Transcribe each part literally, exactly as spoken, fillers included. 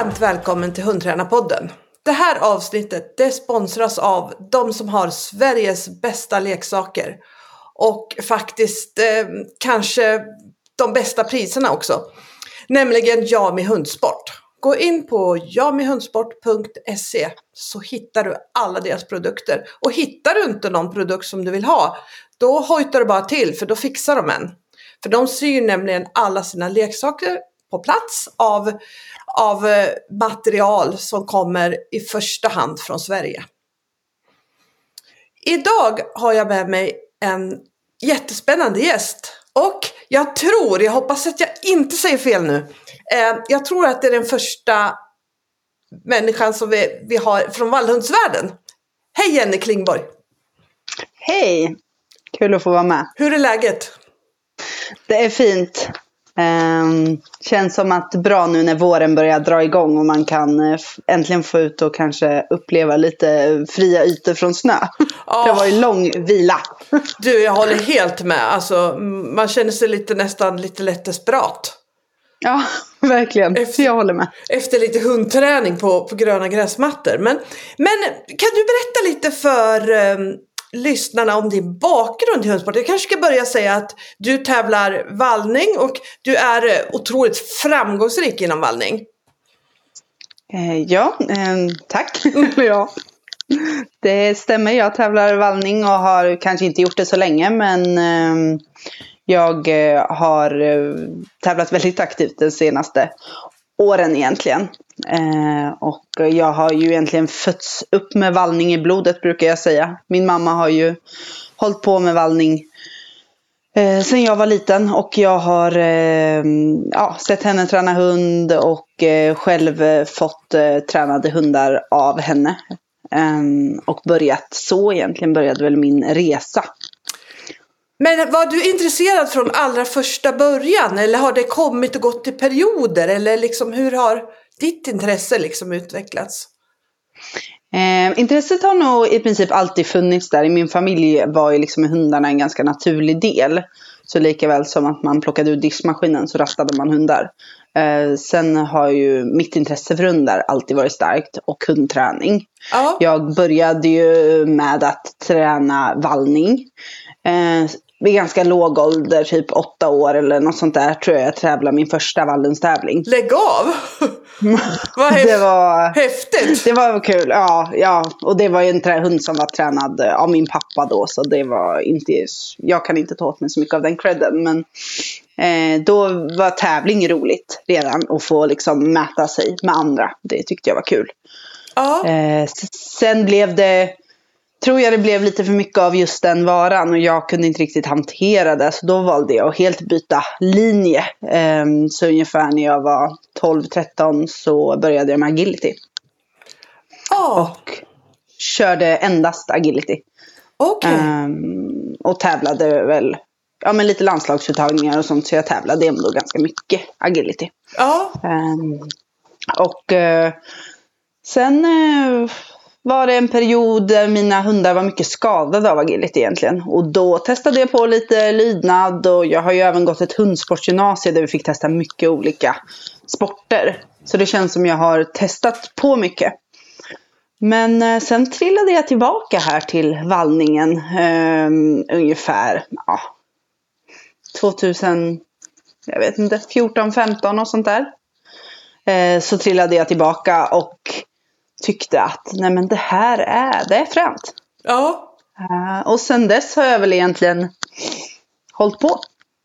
Varmt välkommen till Hundtränarpodden. Det här avsnittet det sponsras av de som har Sveriges bästa leksaker. Och faktiskt eh, kanske de bästa priserna också. Nämligen Jami Hundsport. Gå in på jami hundsport punkt se så hittar du alla deras produkter. Och hittar du inte någon produkt som du vill ha, då hojtar du bara till för då fixar de en. För de syr nämligen alla sina leksaker på plats av, av material som kommer i första hand från Sverige. Idag har jag med mig en jättespännande gäst. Och jag tror, jag hoppas att jag inte säger fel nu. Eh, jag tror att det är den första människan som vi, vi har från vallhundsvärlden. Hej Jenny Klingborg. Hej, kul att få vara med. Hur är läget? Det är fint. Um, känns som att bra nu när våren börjar dra igång och man kan uh, äntligen få ut och kanske uppleva lite fria ytor från snö. Oh. Det var ju lång vila. Du, jag håller helt med. Alltså, man känner sig lite nästan lite lätt desperat. Ja, verkligen. Efter, jag håller med. Efter lite hundträning på, på gröna gräsmattor. Men, men kan du berätta lite för um, lyssnarna om din bakgrund i hundsport? Jag kanske ska börja säga att du tävlar vallning och du är otroligt framgångsrik inom vallning. Eh, ja, eh, tack. ja. Det stämmer, jag tävlar vallning och har kanske inte gjort det så länge, men eh, jag har eh, tävlat väldigt aktivt de senaste åren egentligen. Eh, och jag har ju egentligen fötts upp med vallning i blodet, brukar jag säga. Min mamma har ju hållit på med vallning eh, sen jag var liten. Och jag har eh, ja, sett henne träna hund och eh, själv fått eh, tränade hundar av henne. Eh, och börjat så egentligen började väl min resa. Men var du intresserad från allra första början? Eller har det kommit och gått i perioder? Eller liksom, hur har ditt intresse liksom utvecklats? Eh, intresset har nog i princip alltid funnits där. I min familj var ju liksom hundarna en ganska naturlig del. Så lika väl som att man plockade ur diskmaskinen så rastade man hundar. Eh, sen har ju mitt intresse för hundar alltid varit starkt. Och hundträning. Ja. Jag började ju med att träna vallning. Eh, vid ganska låg ålder, typ åtta år eller något sånt där, tror jag jag tävlade min första vallhundstävling. Lägg av! Vad häf- det var häftigt! Det var kul, ja, ja. Och det var ju en trä- hund som var tränad av min pappa då, så det var inte, jag kan inte ta åt mig så mycket av den credden, men eh, då var tävling roligt redan att få liksom mäta sig med andra. Det tyckte jag var kul. Ja. Eh, sen blev det tror jag det blev lite för mycket av just den varan och jag kunde inte riktigt hantera det. Så då valde jag att helt byta linje. Um, så ungefär när jag var tolv tretton så började jag med agility. Oh. Och körde endast agility. Okay. Um, och tävlade väl ja, men lite landslagsuttagningar och sånt. Så jag tävlade ändå ganska mycket agility. Oh. Um, och uh, sen... Uh, var det en period där mina hundar var mycket skadade av agility egentligen. Och då testade jag på lite lydnad och jag har ju även gått ett hundsportsgymnasium där vi fick testa mycket olika sporter. Så det känns som jag har testat på mycket. Men eh, sen trillade jag tillbaka här till vallningen eh, ungefär ja, tvåtusen, jag vet inte, fjorton femton och sånt där. Eh, så trillade jag tillbaka och tyckte att nej men det här är, det är främt. Ja. Uh, och sen dess har jag väl egentligen hållit på.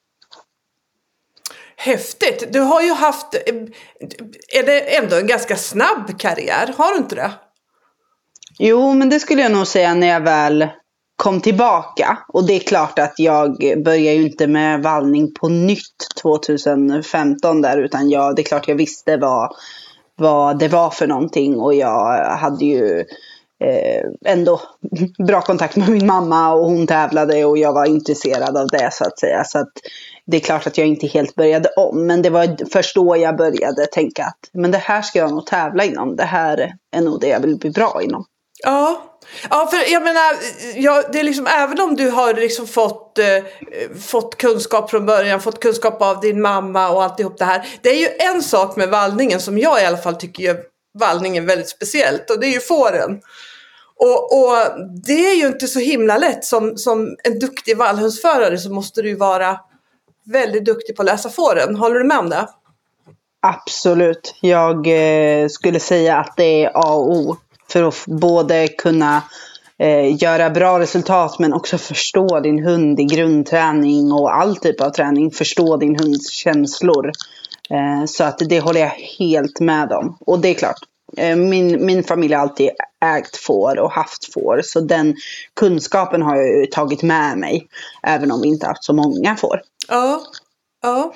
Häftigt. Du har ju haft, är det ändå en ganska snabb karriär, har du inte det? Jo, men det skulle jag nog säga när jag väl kom tillbaka. Och det är klart att jag börjar ju inte med vallning på nytt tjugohundrafemton där, utan jag, det är klart jag visste vad vad det var för någonting och jag hade ju eh, ändå bra kontakt med min mamma och hon tävlade och jag var intresserad av det så att säga, så att det är klart att jag inte helt började om, men det var först då jag började tänka att men det här ska jag nog tävla inom, det här är nog det jag vill bli bra inom. Ja, Ja, för jag menar, ja, det är liksom, även om du har liksom fått, eh, fått kunskap från början, fått kunskap av din mamma och alltihop det här. Det är ju en sak med vallningen som jag i alla fall tycker gör vallningen väldigt speciellt, och det är ju fåren. Och, och det är ju inte så himla lätt. Som, som en duktig vallhundsförare så måste du ju vara väldigt duktig på att läsa fåren. Håller du med om det? Absolut. Jag eh, skulle säga att det är A och O för att både kunna eh, göra bra resultat, men också förstå din hund i grundträning och all typ av träning. Förstå din hunds känslor. Eh, så att det håller jag helt med om. Och det är klart, eh, min, min familj har alltid ägt får och haft får. Så den kunskapen har jag ju tagit med mig, även om vi inte haft så många får. Ja, ja.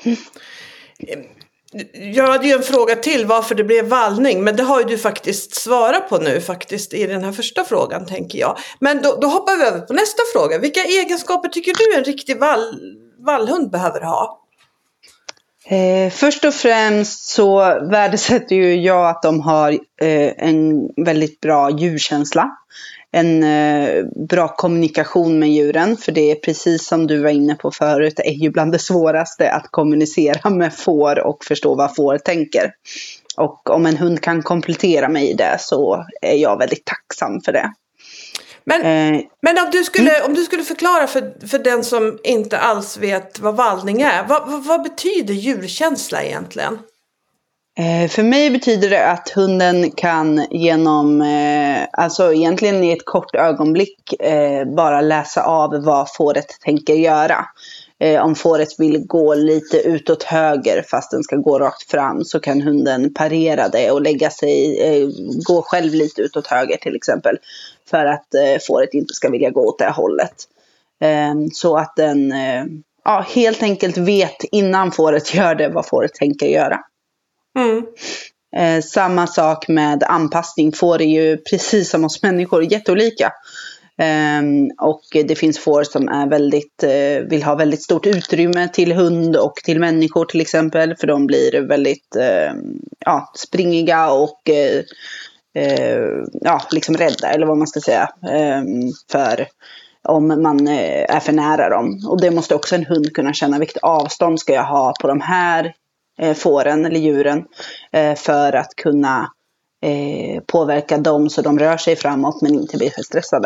Jag hade ju en fråga till varför det blev vallning, men det har ju du faktiskt svarat på nu faktiskt i den här första frågan, tänker jag. Men då, då hoppar vi över på nästa fråga. Vilka egenskaper tycker du en riktig vall, vallhund behöver ha? Eh, först och främst så värdesätter ju jag att de har eh, en väldigt bra djurkänsla. En eh, bra kommunikation med djuren. För det är precis som du var inne på förut, det är ju bland det svåraste att kommunicera med får och förstå vad får tänker. Och om en hund kan komplettera mig i det så är jag väldigt tacksam för det. Men, eh, men om, du skulle, mm. om du skulle förklara för, för den som inte alls vet vad vallning är. Vad, vad, vad betyder djurkänsla egentligen? Eh, för mig betyder det att hunden kan genom, eh, alltså egentligen i ett kort ögonblick eh, bara läsa av vad fåret tänker göra. Eh, om fåret vill gå lite utåt höger fast den ska gå rakt fram, så kan hunden parera det och lägga sig, eh, gå själv lite utåt höger till exempel. För att eh, fåret inte ska vilja gå åt det hållet. Eh, så att den eh, ja, helt enkelt vet innan fåret gör det vad fåret tänker göra. Mm. Eh, samma sak med anpassning. Får är ju precis som oss människor jätteolika. Eh, och det finns får som är väldigt, eh, vill ha väldigt stort utrymme till hund och till människor till exempel. För de blir väldigt eh, ja, springiga och eh, eh, ja, liksom rädda, eller vad man ska säga. Eh, för om man eh, är för nära dem. Och det måste också en hund kunna känna. Vilket avstånd ska jag ha på de här fåren eller djuren för att kunna eh, påverka dem så de rör sig framåt men inte blir för stressade.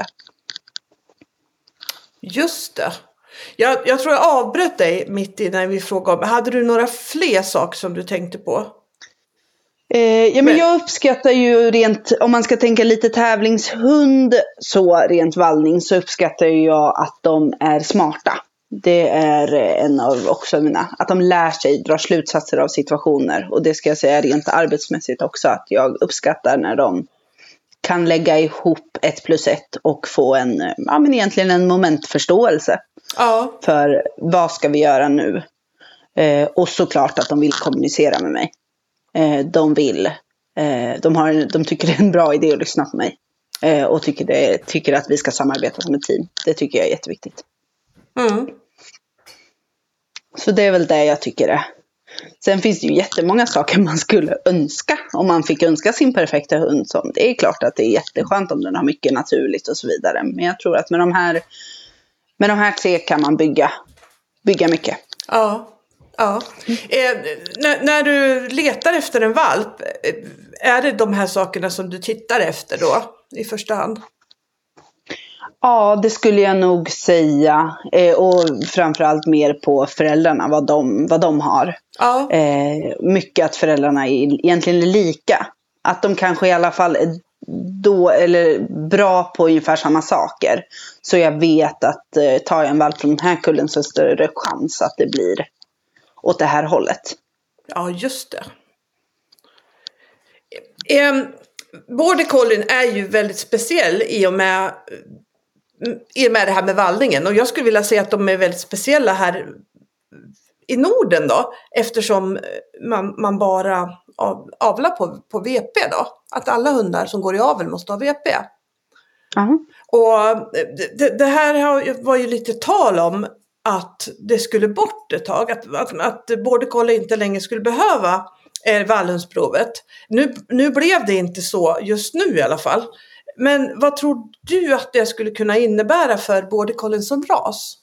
Just det. Jag, jag tror jag avbröt dig mitt i när vi frågade om. Hade du några fler saker som du tänkte på? Eh, ja, men jag uppskattar ju rent, om man ska tänka lite tävlingshund så rent vallning, så uppskattar jag att de är smarta. Det är en av också mina, att de lär sig dra slutsatser av situationer. Och det ska jag säga rent arbetsmässigt också, att jag uppskattar när de kan lägga ihop ett plus ett och få en, ja men egentligen en momentförståelse. Ja. För vad ska vi göra nu? Eh, och såklart att de vill kommunicera med mig. Eh, de vill, eh, de, har, de tycker det är en bra idé att lyssna på mig. Eh, och tycker, det, tycker att vi ska samarbeta som ett team. Det tycker jag är jätteviktigt. Mm. Så det är väl det jag tycker är. Sen finns det ju jättemånga saker man skulle önska. Om man fick önska sin perfekta hund. Som, det är klart att det är jätteskönt om den har mycket naturligt och så vidare. Men jag tror att med de här, med de här tre kan man bygga, bygga mycket. Ja, ja. Eh, när, när du letar efter en valp, är det de här sakerna som du tittar efter då i första hand? Ja, det skulle jag nog säga. Eh, och framförallt mer på föräldrarna, vad de, vad de har. Ja. Eh, mycket att föräldrarna är egentligen är lika. Att de kanske i alla fall är då, eller bra på ungefär samma saker. Så jag vet att eh, tar jag en valp från den här kullen så är det större chans att det blir åt det här hållet. Ja, just det. Eh, Border Collien är ju väldigt speciell i och med i och med det här med vallningen. Och jag skulle vilja säga att de är väldigt speciella här i Norden då. Eftersom man, man bara av, avlar på, på V P då. Att alla hundar som går i avel måste ha V P. Uh-huh. Och det, det här var ju lite tal om att det skulle bort ett tag. Att, att, att Border Collie inte längre skulle behöva eh, vallhundsprovet. Nu, nu blev det inte så just nu i alla fall. men vad tror du att det skulle kunna innebära för border collien som ras?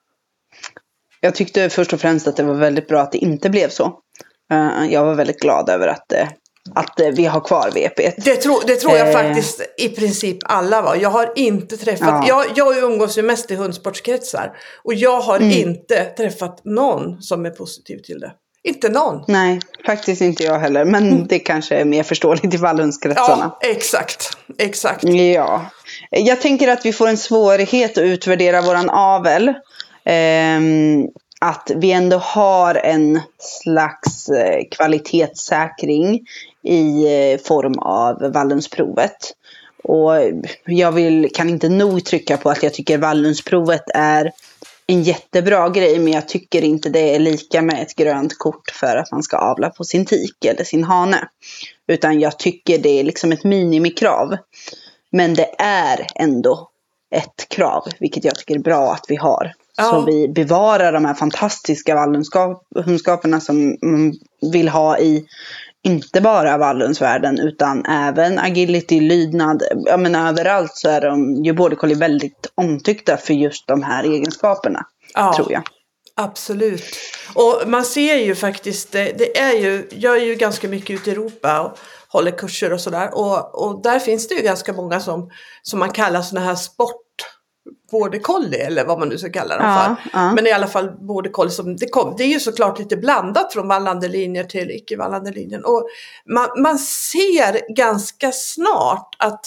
Jag tyckte först och främst att det var väldigt bra att det inte blev så. Jag var väldigt glad över att, att vi har kvar V P. Det, tro, det tror jag eh. faktiskt i princip alla var. Jag har inte träffat, ja. jag, jag umgås ju mest i hundsportskretsar. Och jag har mm. inte träffat någon som är positiv till det. Inte någon. Nej, faktiskt inte jag heller. Men mm. det kanske är mer förståeligt i vallhundskretsarna. Ja, exakt. exakt. Ja. Jag tänker att vi får en svårighet att utvärdera våran avel. Ehm, att vi ändå har en slags kvalitetssäkring i form av vallhundsprovet. Och jag vill, kan inte nog trycka på att jag tycker vallhundsprovet är en jättebra grej, men jag tycker inte det är lika med ett grönt kort för att man ska avla på sin tik eller sin hane. Utan jag tycker det är liksom ett minimikrav. Men det är ändå ett krav, vilket jag tycker är bra att vi har. Ja. Så vi bevarar de här fantastiska vallhundsskaperna som man vill ha i inte bara vallhundsvärlden utan även agility, lydnad. Ja, men överallt så är de ju border collie väldigt omtyckta för just de här egenskaperna, ja, tror jag. Absolut. Och man ser ju faktiskt, det, det är ju, jag är ju ganska mycket ute i Europa och håller kurser och sådär. Och, och där finns det ju ganska många som, som man kallar såna här sport border collie eller vad man nu ska kalla dem ja, för. Ja. Men i alla fall border collie som det kom. Det är ju såklart lite blandat från vallande linjer till icke-vallande linjen. Och man, man ser ganska snart att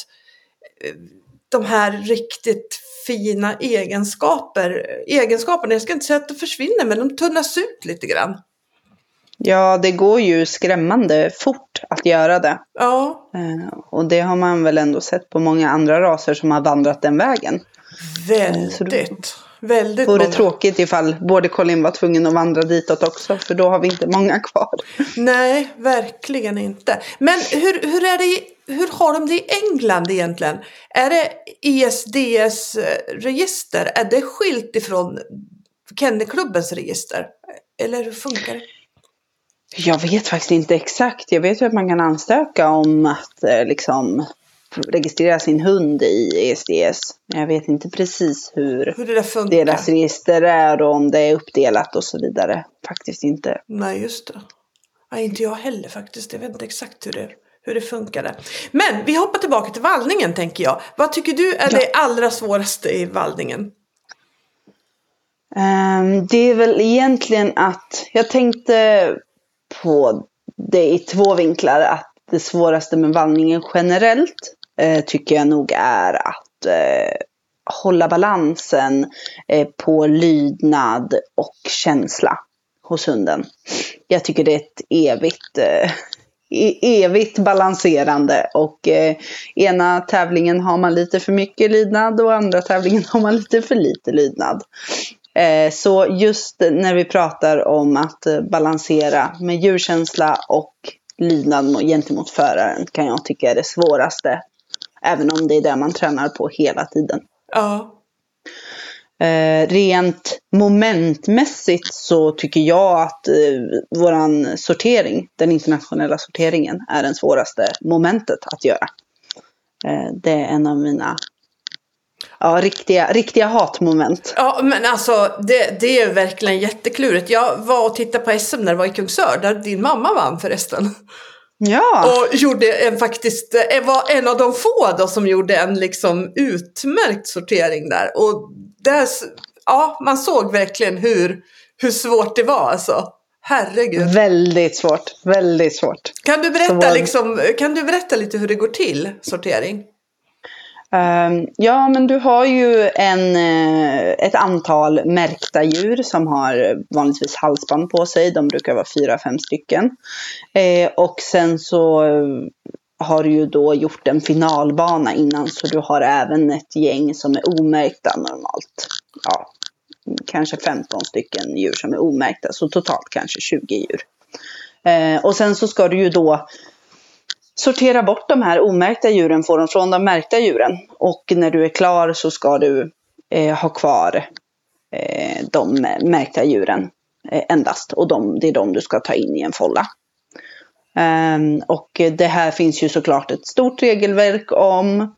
de här riktigt fina egenskaper, egenskaperna, jag ska inte säga att de försvinner, men de tunnas ut lite grann. Ja, det går ju skrämmande fort att göra det. Ja. Och det har man väl ändå sett på många andra raser som har vandrat den vägen. Väldigt, väldigt vore många. Tråkigt ifall border collien var tvungen att vandra ditåt också, för då har vi inte många kvar. Nej, verkligen inte. Men hur, hur, är det i, hur har de det i England egentligen? Är det I S D S-register? Är det skilt ifrån Kennelklubbens register? Eller hur funkar det? Jag vet faktiskt inte exakt. Jag vet ju att man kan ansöka om att eh, liksom registrera sin hund i E S D S. Men jag vet inte precis hur, hur det där funkar. Deras register är och om det är uppdelat och så vidare. Faktiskt inte. Nej, just det. Nej, inte jag heller faktiskt. Jag vet inte exakt hur det, hur det funkar. Men vi hoppar tillbaka till vallningen, tänker jag. Vad tycker du är ja. det allra svåraste i vallningen? Um, det är väl egentligen att jag tänkte på det i två vinklar, att det svåraste med vallningen generellt eh, tycker jag nog är att eh, hålla balansen eh, på lydnad och känsla hos hunden. Jag tycker det är ett evigt, eh, evigt balanserande, och eh, ena tävlingen har man lite för mycket lydnad och andra tävlingen har man lite för lite lydnad. Så just när vi pratar om att balansera med djurkänsla och lydnad gentemot föraren kan jag tycka är det svåraste. Även om det är det man tränar på hela tiden. Ja. Rent momentmässigt så tycker jag att våran sortering, den internationella sorteringen, är den svåraste momentet att göra. Det är en av mina Ja, riktiga, riktiga hatmoment. Ja, men alltså det, det är verkligen jätteklurigt. Jag var och tittade på S M när det var i Kungsör, där din mamma vann förresten. Ja. Och gjorde en faktiskt, var en av de få då som gjorde en liksom utmärkt sortering där. Och där, ja, man såg verkligen hur, hur svårt det var alltså. Herregud. Väldigt svårt, väldigt svårt. Kan du berätta, var... liksom, kan du berätta lite hur det går till, sortering? Um, ja, men du har ju en, ett antal märkta djur som har vanligtvis halsband på sig. De brukar vara fyra, fem stycken. Eh, och sen så har du ju då gjort en finalbana innan, så du har även ett gäng som är omärkta normalt. Ja, kanske femton stycken djur som är omärkta, så totalt kanske tjugo djur. Eh, och sen så ska du ju då sortera bort de här omärkta djuren från de märkta djuren. Och när du är klar så ska du eh, ha kvar eh, de märkta djuren eh, endast. Och de, det är de du ska ta in i en folla. Um, och det här finns ju såklart ett stort regelverk om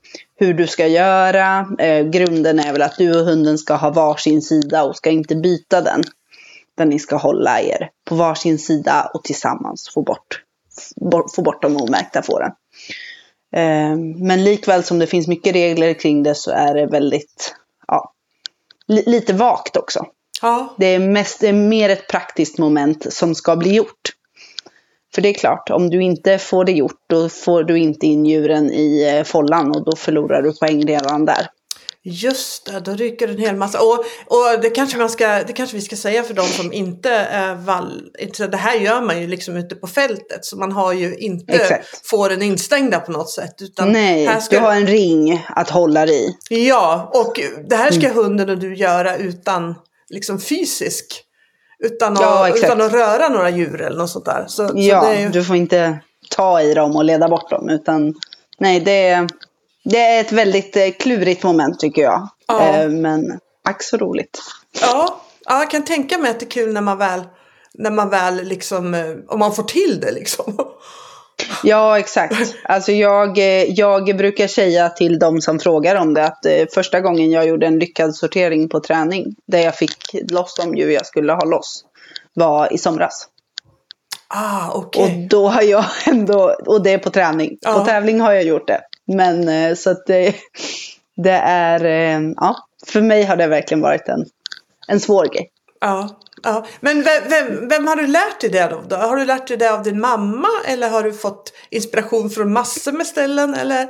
hur du ska göra. Eh, grunden är väl att du och hunden ska ha varsin sida och ska inte byta den. Där ni ska hålla er på varsin sida och tillsammans få bort, få bort de omärkta fåren. Eh, men likväl som det finns mycket regler kring det så är det väldigt, ja, li- lite vagt också. Ja. Det är, mest, det är mer ett praktiskt moment som ska bli gjort. För det är klart, om du inte får det gjort då får du inte in djuren i follan och då förlorar du poäng redan där. Just det, då ryker en hel massa. Och, och det, kanske man ska, det kanske vi ska säga för de som inte är vall. Det här gör man ju liksom ute på fältet. Så man har ju inte Exakt. fåren instängda på något sätt. Utan Nej, här ska, du har en ring att hålla i. Ja, och det här ska mm. hunden och du göra utan liksom fysisk. Utan, ja, att, utan att röra några djur eller något sånt där. Så, ja, så det är ju... du får inte ta i dem och leda bort dem. Utan, nej, det är, det är ett väldigt klurigt moment tycker jag. Ja. Eh, men ack så roligt. Ja, ja, jag kan tänka mig att det är kul när man väl, när man väl liksom, om man får till det liksom. Ja, exakt. Alltså jag, jag brukar säga till de som frågar om det att eh, första gången jag gjorde en lyckad sortering på träning där jag fick loss de djur jag skulle ha loss var i somras. Ah, okej. Okay. Och då har jag ändå, och det är på träning. Ja. På tävling har jag gjort det. Men eh, så att det, det är, eh, ja, för mig har det verkligen varit en, en svår grej. Ja. Ja, men vem, vem, vem har du lärt dig det av då? Har du lärt dig det av din mamma eller har du fått inspiration från massor med ställen eller?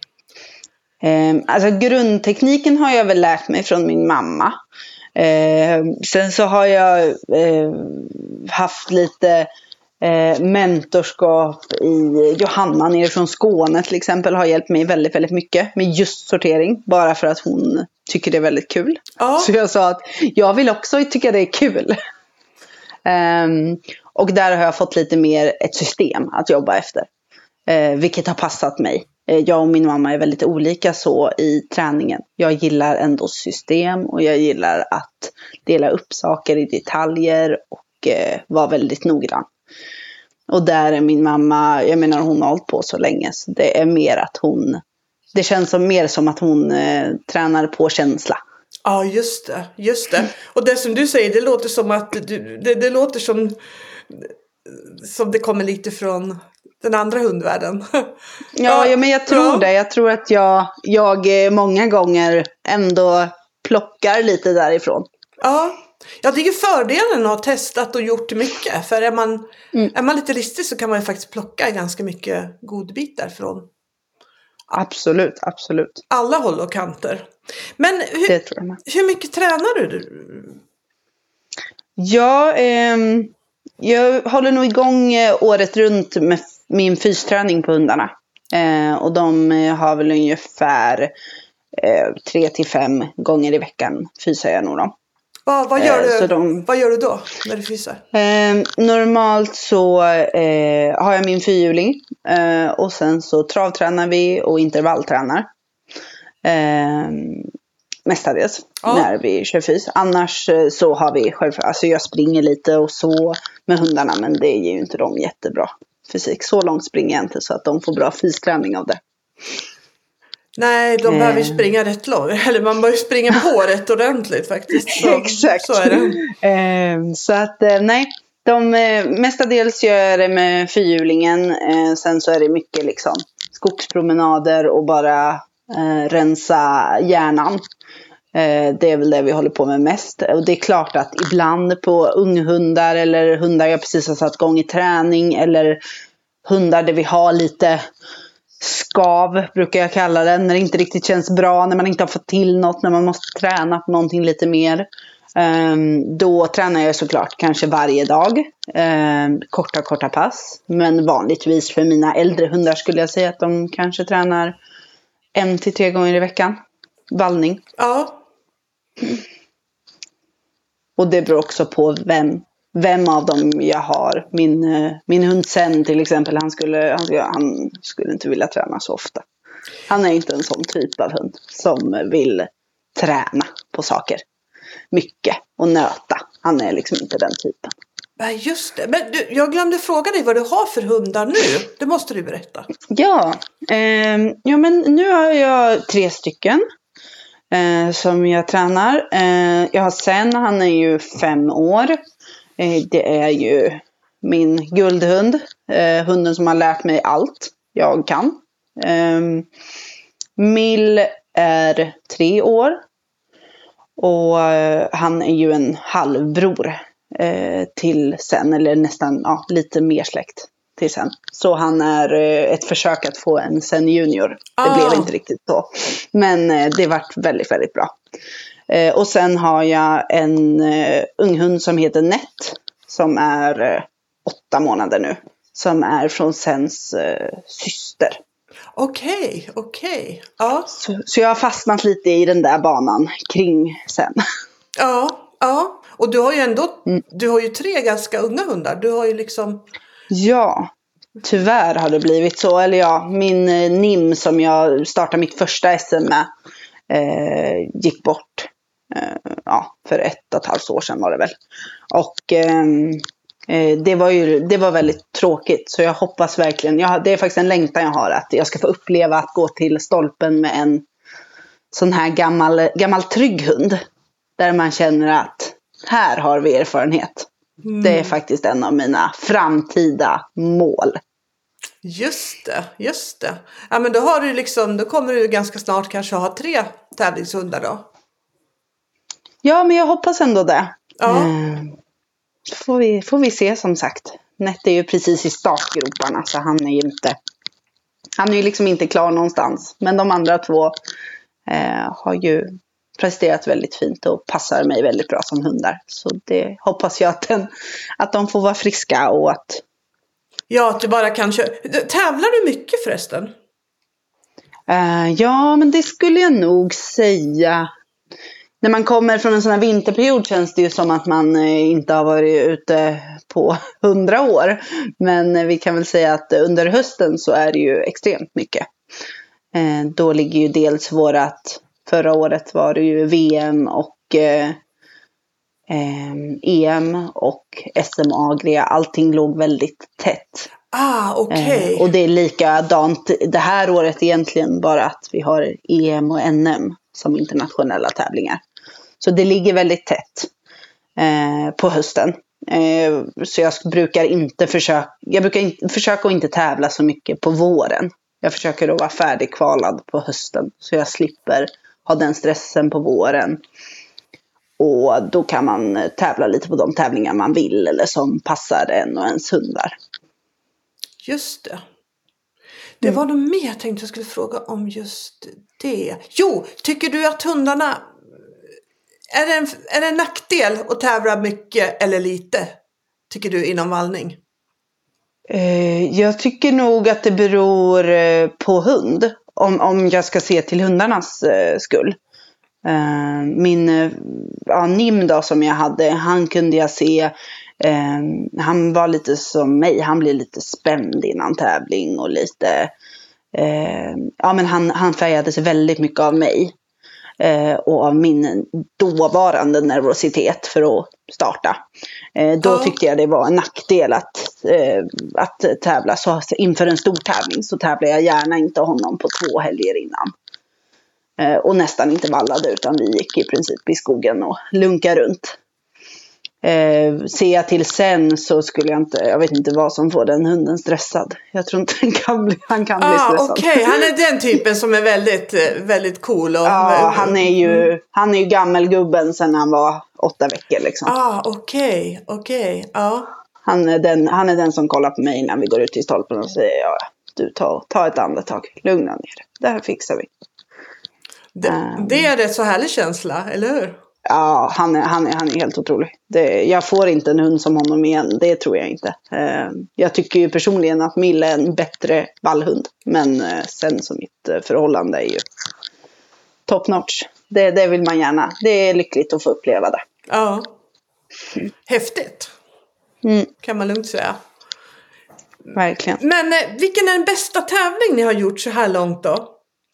Eh, alltså grundtekniken har jag väl lärt mig från min mamma. Eh, sen så har jag eh, haft lite eh, mentorskap i Johanna nere från Skåne till exempel har hjälpt mig väldigt, väldigt mycket med just sortering. Bara för att hon tycker det är väldigt kul. Ja. Så jag sa att jag vill också tycka det är kul. um, och där har jag fått lite mer ett system att jobba efter. Uh, vilket har passat mig. Uh, jag och min mamma är väldigt olika så i träningen. Jag gillar ändå system och jag gillar att dela upp saker i detaljer och uh, vara väldigt noggrann. Och där är min mamma, jag menar hon har hållit på så länge så det är mer att hon, det känns som mer som att hon eh, tränar på känsla. Ja just det, just det. Och det som du säger, det låter som att du, det, det låter som, som det kommer lite från den andra hundvärlden. Ja, ja men jag tror ja. det, jag tror att jag, jag många gånger ändå plockar lite därifrån. Ja. Ja, det är ju fördelen att ha testat och gjort mycket. För är man, mm. är man lite listig så kan man ju faktiskt plocka ganska mycket godbitar från. Absolut, absolut. Alla håll och kanter. Men hur, det tror jag. hur mycket tränar du? Ja, eh, jag håller nog igång året runt med min fysträning på hundarna. Eh, och de har väl ungefär eh, tre till fem gånger i veckan fysar jag nog dem. Vad, vad, gör eh, du, de, vad gör du då när du fysar? Eh, normalt så eh, har jag min fyrhjuling eh, och sen så travtränar vi och intervalltränar. Eh, mestadels ja. när vi kör fys. Annars så har vi själv, alltså jag springer lite och så med hundarna men det ger ju inte dem jättebra fysik. Så långt springer jag inte så att de får bra fysträning av det. Nej, de behöver ju springa rätt långt. Eller man behöver springa på rätt ordentligt faktiskt. Så, exakt. Så är det. Eh, så att nej, de eh, mestadels gör det med fyrhjulingen. Eh, sen så är det mycket liksom skogspromenader och bara eh, rensa hjärnan. Eh, det är väl det vi håller på med mest. Och det är klart att ibland på unghundar eller hundar jag precis har satt igång i träning eller hundar där vi har lite skav brukar jag kalla det, när det inte riktigt känns bra, när man inte har fått till något, när man måste träna på någonting lite mer. Um, då tränar jag såklart kanske varje dag, um, korta korta pass, men vanligtvis för mina äldre hundar skulle jag säga att de kanske tränar en till tre gånger i veckan, vallning. Ja. Och det beror också på vem Vem av dem jag har. Min, min hund Sen till exempel. Han skulle, han, skulle, han skulle inte vilja träna så ofta. Han är inte en sån typ av hund. Som vill träna på saker. Mycket. Och nöta. Han är liksom inte den typen. Ja, just det. Men du, jag glömde fråga dig vad du har för hundar nu. Det måste du berätta. Ja, eh, ja men nu har jag tre stycken eh, som jag tränar. Eh, jag har Sen, han är ju fem år. Eh, det är ju min guldhund. Eh, hunden som har lärt mig allt jag kan. Eh, Mill är tre år. Och eh, han är ju en halvbror eh, till Sen, eller nästan ja, lite mer släkt till Sen. Så han är eh, ett försök att få en Sen junior. Ah. Det blev inte riktigt så. Men eh, det vart väldigt, väldigt bra. Eh, och sen har jag en eh, unghund som heter Nett. Som är eh, åtta månader nu. Som är från Sens eh, syster. Okej, okej. Ja. Så, så jag har fastnat lite i den där banan kring Sen. Ja, ja. Och du har ju ändå, Mm. du har ju tre ganska unga hundar. Du har ju liksom... Ja, tyvärr har det blivit så. Eller ja, min eh, Nim som jag startade mitt första S M med eh, gick bort eh, ja, för ett och ett halvt år sedan var det väl. Och eh, eh, det var ju det var väldigt tråkigt. Så jag hoppas verkligen, jag, det är faktiskt en längtan jag har, att jag ska få uppleva att gå till stolpen med en sån här gammal, gammal trygg hund. Där man känner att här har vi erfarenhet. Mm. Det är faktiskt en av mina framtida mål. Just det, just det. Ja, men då har du liksom, då kommer du ganska snart kanske ha tre tävlingshundar då. Ja, men jag hoppas ändå det. Ja. Mm. Får vi, får vi se som sagt. Nett är ju precis i startgroparna, så han är ju inte, han är ju liksom inte klar någonstans. Men de andra två eh, har ju presterat väldigt fint och passar mig väldigt bra som hundar. Så det hoppas jag att, den, att de får vara friska och att... Ja, att du bara kan köra. Tävlar du mycket förresten? Uh, ja, men det skulle jag nog säga. När man kommer från en sån här vinterperiod känns det ju som att man uh, inte har varit ute på hundra år. Men uh, vi kan väl säga att uh, under hösten så är det ju extremt mycket. Uh, då ligger ju dels vårat... Förra året var det ju V M och eh, eh, E M och S M A-Agria. Allting låg väldigt tätt. Ah, okej. Okay. Eh, och det är likadant det här året egentligen, bara att vi har E M och N M som internationella tävlingar. Så det ligger väldigt tätt eh, på hösten. Eh, så jag brukar inte försöka, jag brukar inte, försöka att inte tävla så mycket på våren. Jag försöker att vara färdigkvalad på hösten så jag slipper ha den stressen på våren. Och då kan man tävla lite på de tävlingar man vill eller som passar en och ens hundar. Just det. Det var nog mer jag tänkte jag skulle fråga om just det. Jo, tycker du att hundarna... Är det en, är det en nackdel att tävla mycket eller lite? Tycker du inom vallning? Eh, jag tycker nog att det beror eh, på hund. Om, om jag ska se till hundarnas eh, skull. Eh, min eh, ja, Nim då som jag hade, han kunde jag se, eh, han var lite som mig, han blev lite spänd innan tävling och lite, eh, ja men han, han färgade sig väldigt mycket av mig. Eh, och av min dåvarande nervositet för att starta. Eh, då Ja. tyckte jag det var en nackdel att, eh, att tävla. Så inför en stor tävling så tävlar jag gärna inte honom på två helger innan. Eh, och nästan inte vallade, utan vi gick i princip i skogen och lunkade runt. Eh, ser jag till Sen så skulle jag inte, jag vet inte vad som får den hunden stressad. Jag tror inte han kan bli, han kan bli Ah, stressad. okej, okay. Han är den typen som är väldigt, väldigt cool. Och, ja, han är ju, han är ju gammelgubben sedan han var åtta veckor liksom. Ah, okej, okay, okej, okay. Ja. Han är, den, han är den som kollar på mig när vi går ut i stolpen och säger, ja, du ta, ta ett andetag, lugna ner. Det här fixar vi. Det, um, det är rätt så härlig känsla, eller hur? Ja, han är, han är, han är helt otrolig. Det, jag får inte en hund som honom igen, det tror jag inte. Eh, jag tycker ju personligen att Mille är en bättre vallhund. Men eh, sen som mitt eh, förhållande är ju top notch. Det, det vill man gärna. Det är lyckligt att få uppleva det. Ja, häftigt. Mm. Kan man lugnt säga. Verkligen. Men eh, vilken är den bästa tävling ni har gjort så här långt då?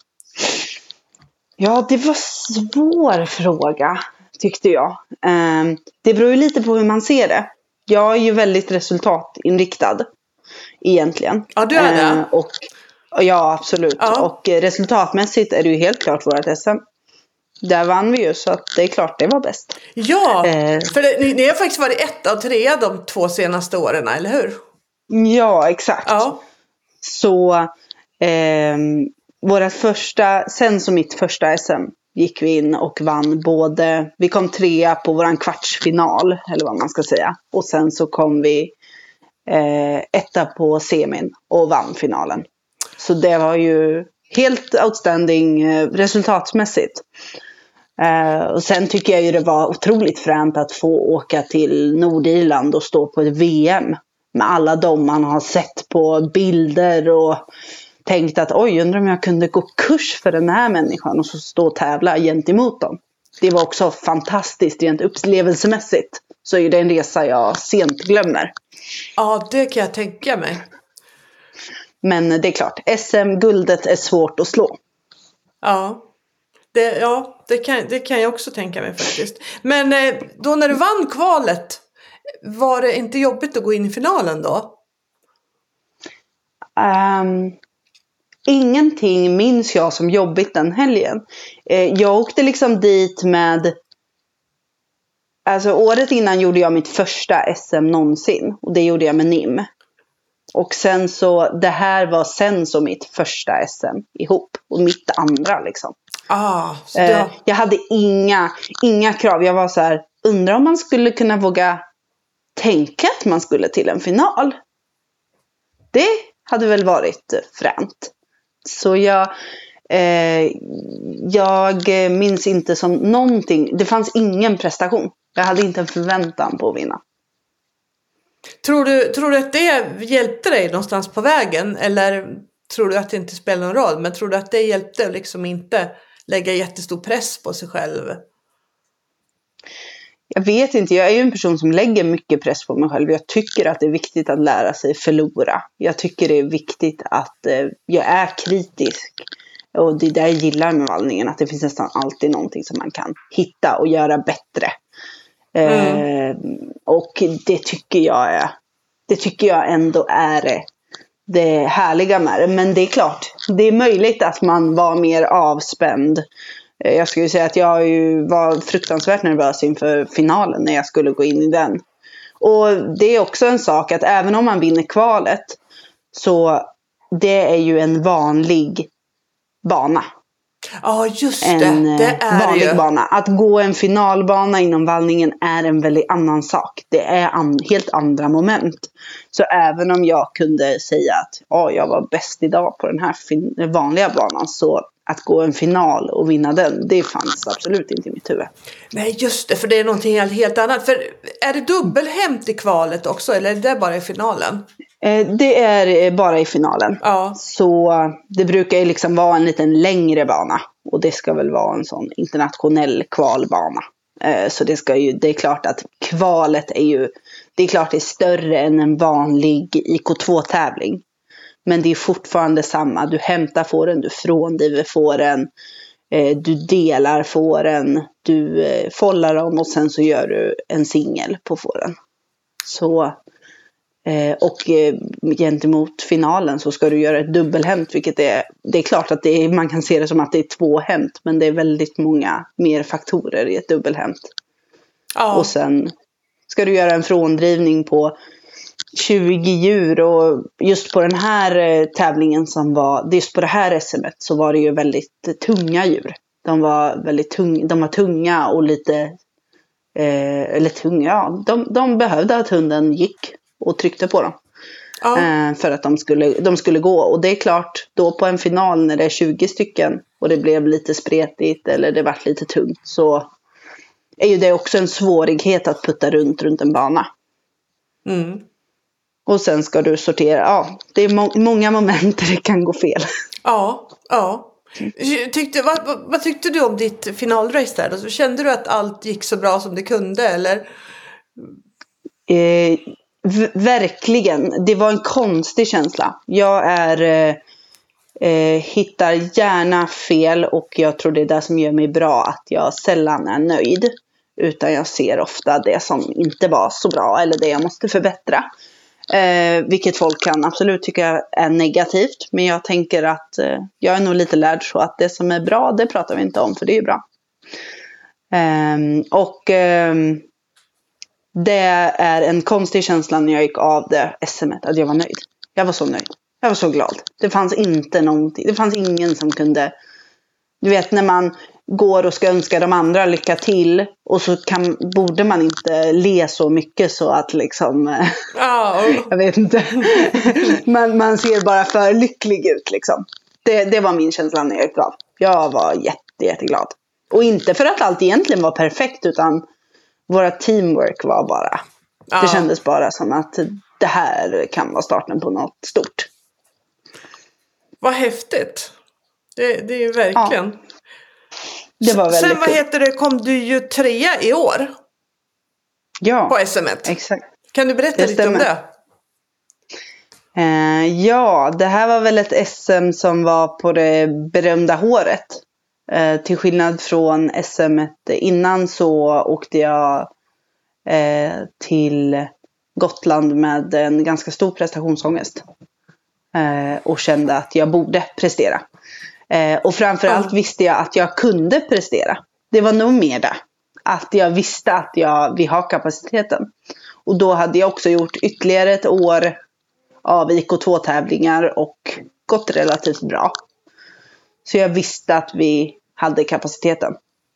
Ja, det var svår fråga, tyckte jag. Eh, det beror ju lite på hur man ser det. jag är ju väldigt resultatinriktad egentligen. Ja, du är det. Eh, och, och ja, absolut. Ja. Och resultatmässigt är det ju helt klart vårt S M. Där vann vi ju, så att det är klart det var bäst. Ja, Eh. för det, ni, ni har faktiskt varit ett och tre de två senaste åren, eller hur? Ja, exakt. Ja. Så eh, våra första, sen som mitt första S M gick vi in och vann både, vi kom trea på våran kvartsfinal, eller vad man ska säga. Och sen så kom vi eh, etta på semin och vann finalen. Så det var ju helt outstanding eh, resultatsmässigt. Eh, och sen tycker jag ju det var otroligt fränt att få åka till Nordirland och stå på ett V M. Med alla de man har sett på bilder och tänkt att oj, undrar om jag kunde gå kurs för den här människan och så stå och tävla gentemot dem. Det var också fantastiskt rent upplevelsemässigt. Så är det en resa jag sent glömmer. Ja, det kan jag tänka mig. Men det är klart, S M-guldet är svårt att slå. Ja, det, ja det, kan, det kan jag också tänka mig faktiskt. Men eh, då när du vann kvalet, var det inte jobbigt att gå in i finalen då? Um, ingenting minns jag som jobbigt den helgen. Uh, jag åkte liksom dit med... Alltså året innan gjorde jag mitt första S M någonsin. Och det gjorde jag med N I M. Och sen så, det här var sen så mitt första S M ihop. Och mitt andra liksom. Ah, så uh, då... Jag hade inga, inga krav. Jag var så här, undrar om man skulle kunna våga tänka att man skulle till en final. Det hade väl varit fränt. Så jag, eh, jag minns inte som någonting. Det fanns ingen prestation. Jag hade inte en förväntan på att vinna. Tror du, tror du att det hjälpte dig någonstans på vägen? Eller tror du att det inte spelar någon roll? Men tror du att det hjälpte att liksom inte lägga jättestor press på sig själv? Jag vet inte, jag är ju en person som lägger mycket press på mig själv. Jag tycker att det är viktigt att lära sig förlora. Jag tycker det är viktigt att eh, jag är kritisk. Och det är där jag gillar med vallningen. Att det finns nästan alltid någonting som man kan hitta och göra bättre. Mm. Eh, och det tycker jag är, det tycker jag ändå är det härliga med det. Men det är klart, det är möjligt att man var mer avspänd. Jag skulle säga att jag ju var fruktansvärt nervös inför finalen när jag skulle gå in i den. Och det är också en sak att även om man vinner kvalet, så det är ju en vanlig bana. Ja, just det. En det är vanlig ju. bana. Att gå en finalbana inom vallningen är en väldigt annan sak. Det är an- helt andra moment. Så även om jag kunde säga att oh, jag var bäst idag på den här fin- vanliga banan, så att gå en final och vinna den, det fanns absolut inte i mitt huvud. Nej, just det, för det är någonting helt annat. För är det dubbelhämt i kvalet också, eller är det bara i finalen? Eh, det är bara i finalen. Ja. Så det brukar ju liksom vara en liten längre bana. Och det ska väl vara en sån internationell kvalbana. Eh, så det ska ju, det är klart att kvalet är ju, det är klart det är större än en vanlig I K två-tävling. Men det är fortfarande samma. Du hämtar fåren, du fråndriver fåren, eh, du delar fåren, du eh, follar dem och sen så gör du en singel på fåren. Så, eh, och eh, gentemot finalen så ska du göra ett dubbelhämt, vilket är, det är klart att det är, man kan se det som att det är två hämt, men det är väldigt många mer faktorer i ett dubbelhämt. Ja. Och sen ska du göra en fråndrivning på tjugo djur, och just på den här tävlingen som var, just på det här S M:et så var det ju väldigt tunga djur. De var väldigt tunga, de var tunga och lite eh, eller tunga, ja, de, de behövde att hunden gick och tryckte på dem. Ja. Eh, för att de skulle, de skulle gå, och det är klart då på en final när det är tjugo stycken och det blev lite spretigt eller det vart lite tungt, så är ju det också en svårighet att putta runt runt en bana. Mm. Och sen ska du sortera. Ja, det är må- många moment där det kan gå fel. Ja, ja. Tyckte, vad, vad, vad tyckte du om ditt finalrace där? Alltså, kände du att allt gick så bra som det kunde, eller? Eh, v- verkligen. Det var en konstig känsla. Jag är eh, hittar gärna fel, och jag tror det är det som gör mig bra, att jag sällan är nöjd. Utan jag ser ofta det som inte var så bra eller det jag måste förbättra. Eh, vilket folk kan absolut tycka är negativt. Men jag tänker att eh, jag är nog lite lärd så att det som är bra, det pratar vi inte om, för det är ju bra. Eh, och eh, det är en konstig känsla när jag gick av det S M:et, att jag var nöjd. Jag var så nöjd. Jag var så glad. Det fanns inte någonting. Det fanns ingen som kunde... Du vet när man går och ska önska de andra lycka till. Och så kan, borde man inte le så mycket så att liksom... Oh. Jag vet inte. man, man ser bara för lycklig ut liksom. Det, det var min känsla när jag gick av. Jag var jätte, jätteglad. Och inte för att allt egentligen var perfekt, utan våra teamwork var bara... Oh. Det kändes bara som att det här kan vara starten på något stort. Vad häftigt. Det, det är ju verkligen. Ja. Det var väldigt Sen vad heter det, kom du ju trea i år. Ja. På S M:et. Exakt. Kan du berätta det lite stämmer. om det? Eh, ja, det här var väl ett S M som var på det berömda håret. Eh, till skillnad från S M:et innan så åkte jag eh, till Gotland med en ganska stor prestationsångest. Eh, och kände att jag borde prestera. Eh, och framförallt mm. visste jag att jag kunde prestera. Det var nog mer det. Att jag visste att jag, vi har kapaciteten. Och då hade jag också gjort ytterligare ett år av I K två-tävlingar och gått relativt bra. Så jag visste att vi hade kapaciteten.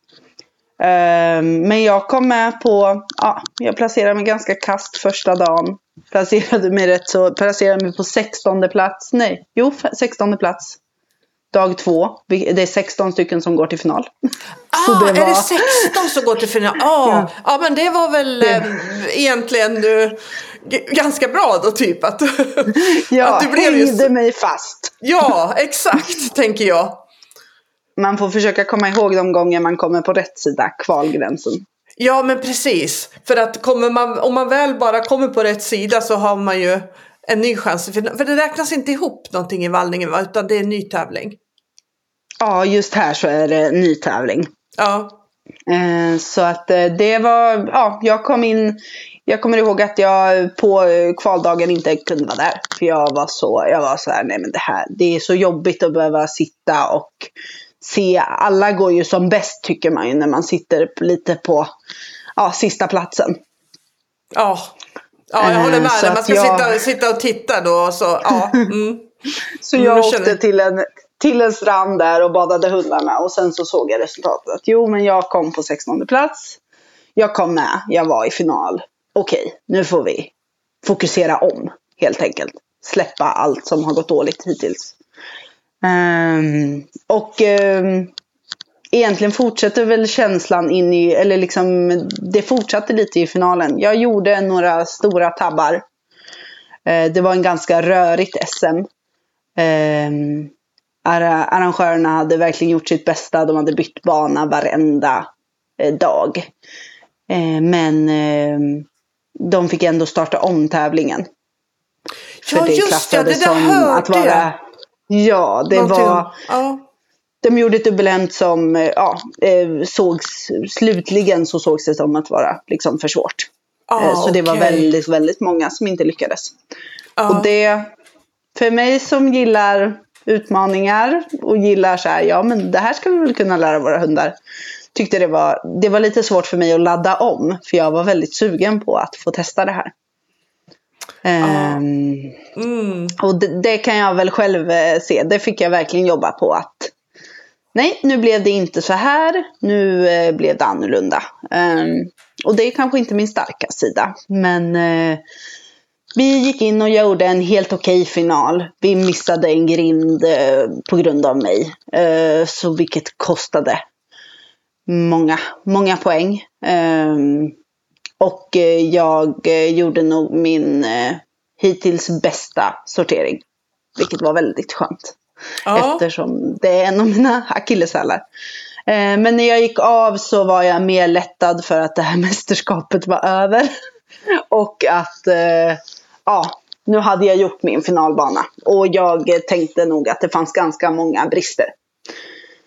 Eh, men jag kom med på, ja, jag placerade mig ganska kast första dagen. Placerade mig rätt så, placerade mig på sextonde plats. Nej, jo, sextonde plats. Dag två. Det är sexton stycken som går till final. Ah, så det var... är det sexton som går till final? Ah, ja. ja, men det var väl det... Eh, egentligen uh, g- ganska bra då typ. Att, ja, att du blev höjde just... mig fast. Ja, exakt, tänker jag. Man får försöka komma ihåg de gånger man kommer på rätt sida, kvalgränsen. Ja, men precis. För att kommer man, om man väl bara kommer på rätt sida så har man ju en ny chans. För, för det räknas inte ihop någonting i vallningen, utan det är en ny tävling. Ja, just här så är det ny tävling. Ja. Eh, så att eh, det var, ja, jag kom in, jag kommer ihåg att jag på kvaldagen inte kunde vara där. För jag var så, jag var så här, nej men det här, det är så jobbigt att behöva sitta och se, alla går ju som bäst tycker man ju när man sitter lite på, ja, sista platsen. Ja, ja jag håller med eh, dig, man ska jag... sitta, sitta och titta då, så ja. Mm. Så jag mm, åkte till en, till en strand där och badade hundarna. Och sen så såg jag resultatet. Jo, men jag kom på sextonde plats. Jag kom med. Jag var i final. Okej, nu får vi fokusera om. Helt enkelt. Släppa allt som har gått dåligt hittills. Um, och um, egentligen fortsätter väl känslan in i... Eller liksom, det fortsatte lite i finalen. Jag gjorde några stora tabbar. Uh, det var en ganska rörigt S M. Um, arrangörerna hade verkligen gjort sitt bästa. De hade bytt bana varenda eh, dag. Eh, men eh, de fick ändå starta om tävlingen. Ja, för det just det, det där som att vara, jag. Ja, det Någonting. var Ja. De gjorde ett dubbelent som ja, eh, sågs, slutligen så sågs det som att vara liksom för svårt. Ah, eh, så det okay. var väldigt, väldigt många som inte lyckades. Ah. Och det, för mig som gillar utmaningar och gillar så här, ja men det här ska vi väl kunna lära våra hundar. Tyckte det var, det var lite svårt för mig att ladda om, för jag var väldigt sugen på att få testa det här. Ah. Um, mm. Och det, det kan jag väl själv se, det fick jag verkligen jobba på att nej, nu blev det inte så här, nu eh, blev det annorlunda. Um, och det är kanske inte min starka sida, men eh, vi gick in och gjorde en helt okej final. Vi missade en grind eh, på grund av mig. Eh, så vilket kostade många, många poäng. Eh, och eh, jag eh, gjorde nog min eh, hittills bästa sortering. Vilket var väldigt skönt. Ja. Eftersom det är en av mina akilleshälar. Eh, men när jag gick av så var jag mer lättad för att det här mästerskapet var över. Och att... Eh, Ja, nu hade jag gjort min finalbana. Och jag tänkte nog att det fanns ganska många brister.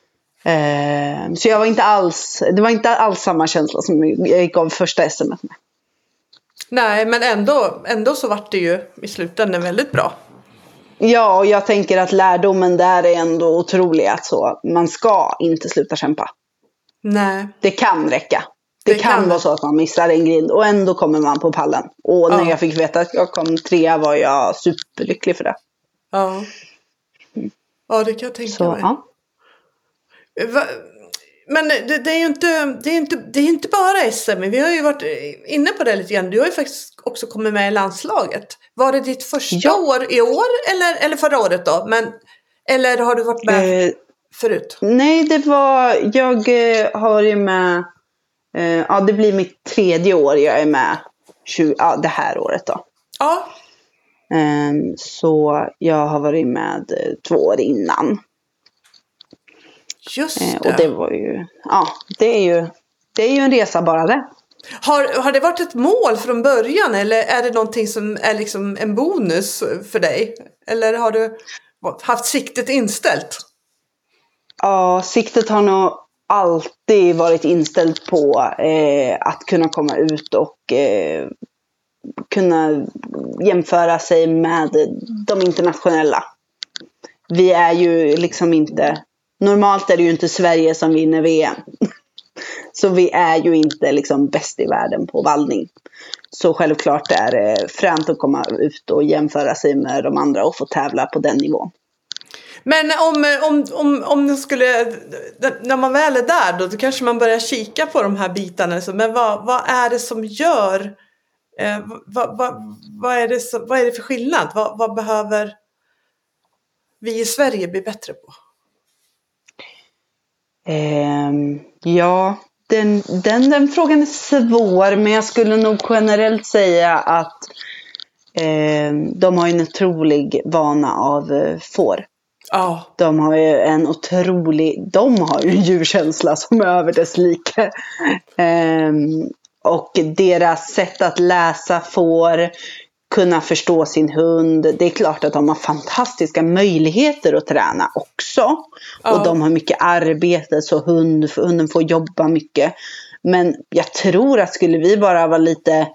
Eh, så jag var inte alls, det var inte alls samma känsla som jag gick av första S M med. Nej, men ändå, ändå så var det ju i slutändan väldigt bra. Ja, och jag tänker att lärdomen där är ändå otrolig. Att så, man ska inte sluta kämpa. Nej. Det kan räcka. Det, det kan, kan vara så att man missar en grind och ändå kommer man på pallen. Och när ja. jag fick veta att jag kom trea var jag superlycklig för det. Ja, ja det kan jag tänka så, mig. Ja. Va? Men det, det är ju inte, det är inte, det är inte bara S M. Vi har ju varit inne på det lite grann. Du har ju faktiskt också kommit med i landslaget. Var det ditt första ja. år i år eller, eller förra året då? Men, eller har du varit med eh, förut? Nej, det var, jag eh, har varit med, eh, ja det blir mitt tredje år jag är med tjugo, ja, det här året då. Ja. Eh, så jag har varit med eh, två år innan. Just det. Eh, och det var ju, ja, det är ju, det är ju en resa bara det. Har, har det varit ett mål från början eller är det någonting som är liksom en bonus för dig? Eller har du haft siktet inställt? Ja, siktet har nog alltid varit inställt på eh, att kunna komma ut och eh, kunna jämföra sig med de internationella. Vi är ju liksom inte, normalt är det ju inte Sverige som vinner V M. Så vi är ju inte liksom bäst i världen på vallning. Så självklart är det fränt att komma ut och jämföra sig med de andra och få tävla på den nivån. Men om, om, om, om det skulle, när man väl är där då, då kanske man börjar kika på de här bitarna. Men vad, vad är det som gör, eh, vad, vad, vad, är det som, vad är det för skillnad? Vad, vad behöver vi i Sverige bli bättre på? Eh, ja, den, den, den frågan är svår, men jag skulle nog generellt säga att eh, de har en otrolig vana av eh, får. Oh. De har ju en otrolig, de har ju en djurkänsla som är över dess like. Eh, och deras sätt att läsa får, kunna förstå sin hund. Det är klart att de har fantastiska möjligheter att träna också. Ja. Och de har mycket arbete så hund, hunden får jobba mycket. Men jag tror att skulle vi bara vara lite...